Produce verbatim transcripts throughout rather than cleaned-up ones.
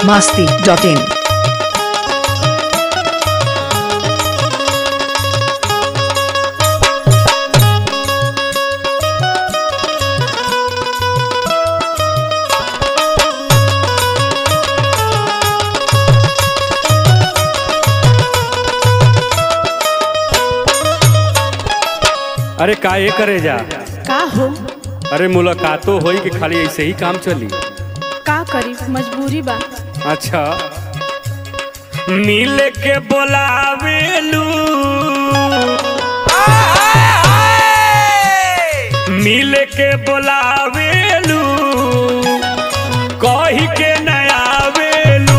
masti dot in. अरे का ये करे जा का हो? अरे मुलाकातो होई कि खाली ऐसे ही काम चली? का करी, मजबूरी बा। अच्छा मिल के बोलावेलू मिल के बोलावेलू कही के नया वेलू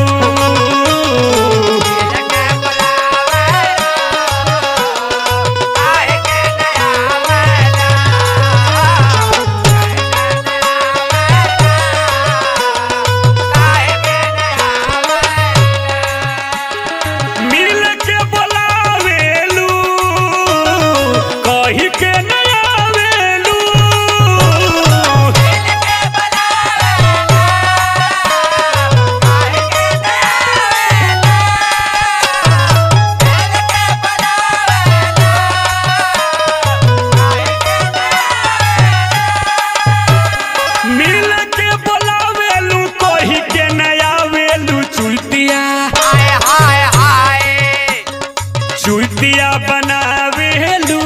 चुतिया बनावेलू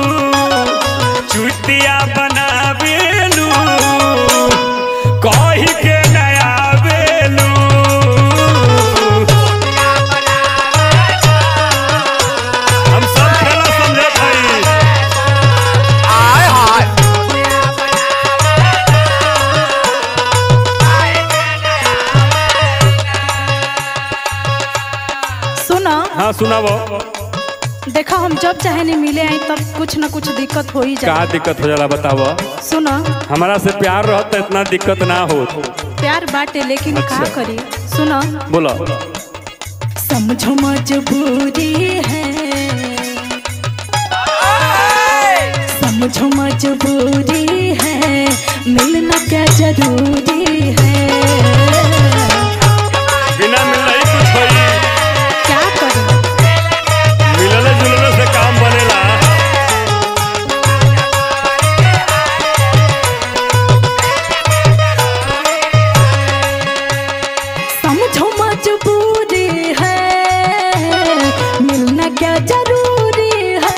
चुतिया बनावेलू कही के नया वेलू हम सब खेला समझे भाई आय हाय सुना। हाँ सुनावो। देखा हम जब चाहे नहीं मिले आई तब कुछ न कुछ दिक्कत हो ही जाए। का दिक्कत हो जाला बतावो। सुना, हमारा से प्यार रहता इतना दिक्कत ना हो। प्यार बाटे लेकिन अच्छा। का करी। सुना, बोलो। समझो मजबूरी है, समझो मजबूरी है, मिलना क्या जरूरी है। बिना मिलना ही कुछ होई। क्या करूं? मिलने जुलने से काम बनेला। समझो मजबूरी है, मिलना क्या जरूरी है।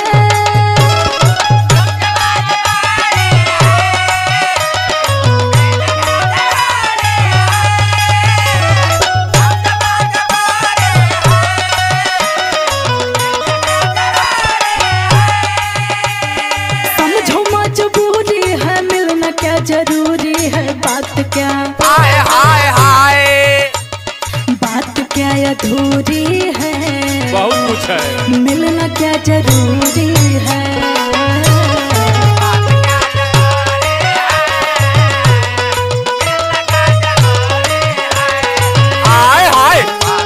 समझो मजबूरी है, मिलना क्या जरूरी है। बात क्या हाय हाय हाय बात क्या अधूरी है, बहुत कुछ है। मिलना क्या जरूरी है। हाय हाय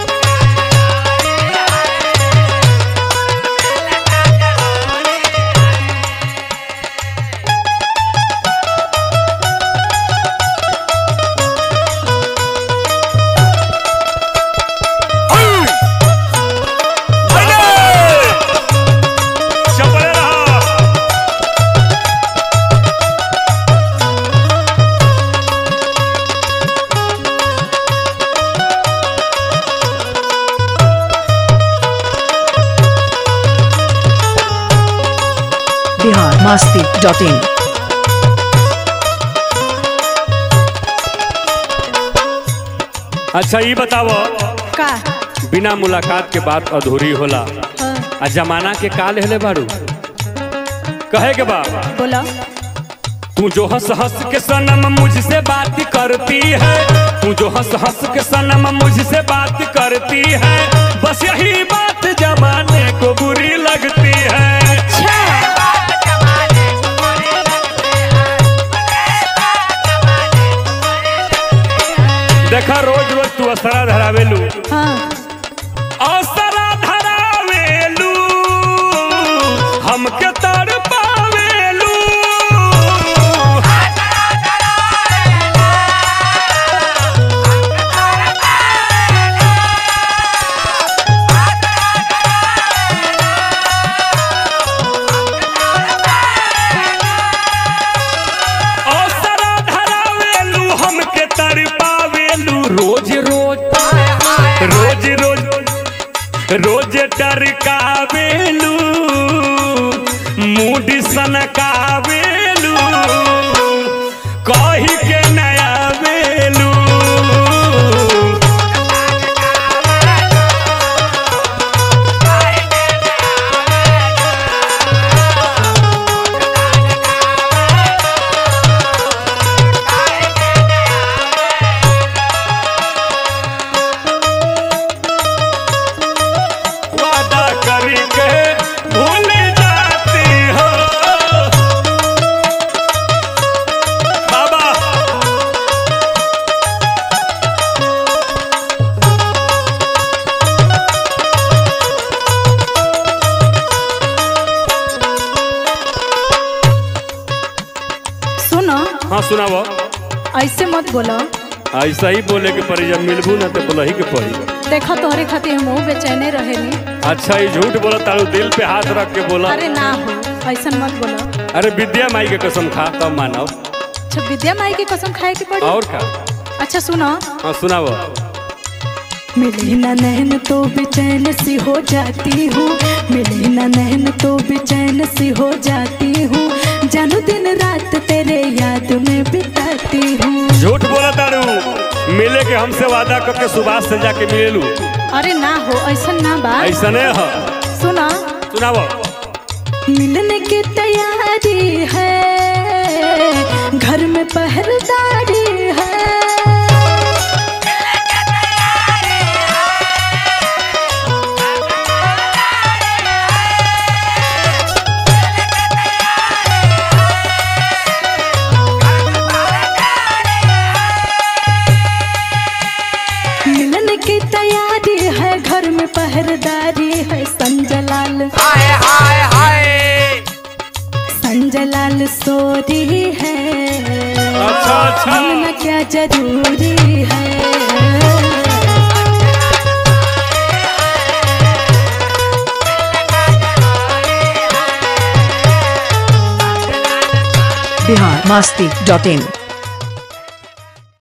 चपले रहा। Bihar masti dot in. अच्छा ये बताओ, का बिना मुलाकात के बात अधूरी होला। हाँ, आ जमाना के का लेले बारू कहे के बा। बोला। तू जो हंस हंस के सनम मुझसे बात करती है, तू जो हंस हंस के सनम मुझसे बात करती है, बस यही बात जमाने को बुरी लगती है। देखा रोज रोज तू असरा धरावेलू। हाँ, असरा धरावेलू हमके तड़ पावेलू। सनकावेलू कही के नया बेलू वादा करके भूल जाती हो बाबा। सुनो हाँ सुनाओ। ऐसे मत बोलो। ऐसा ही बोले के पड़ी, जब मिलबू ना तो बोला ही के पड़ी। देखो तोहरे खातिर हम बेचैने रहेली। अच्छा ही झूठ बोला तारू, दिल पे हाथ रख के बोला। अरे ना हो, ऐसा मत बोलो। अरे विद्या माई के कसम खा तब मानो। अच्छा विद्या माई की कसम खाए की पड़ी। और का? अच्छा सुनो। हाँ सुनाओ। मिली ना नैन तो बेचैन सी हो जाती हूँ, मिली ना नैन तो बेचैन सी हो जाती हूँ, जानू दिन रात तेरे याद में बिताती हूँ। झूठ बोला तारू, मिले के हमसे वादा करके सुभाष से जाके मिलेलू। अरे ना हो, ऐसा ना बात। ऐसा नहीं हो। सुना सुनाओ। मिलने की तैयारी है, घर में पहरेदारी है। मिलने की तैयारी है, घर में पहरेदारी है। संजय लाल हाय हाय हाय संजय लाल सोरी है। अच्छा अच्छा। मिलना क्या जरूरी है। बिहार मस्ती डॉट इन।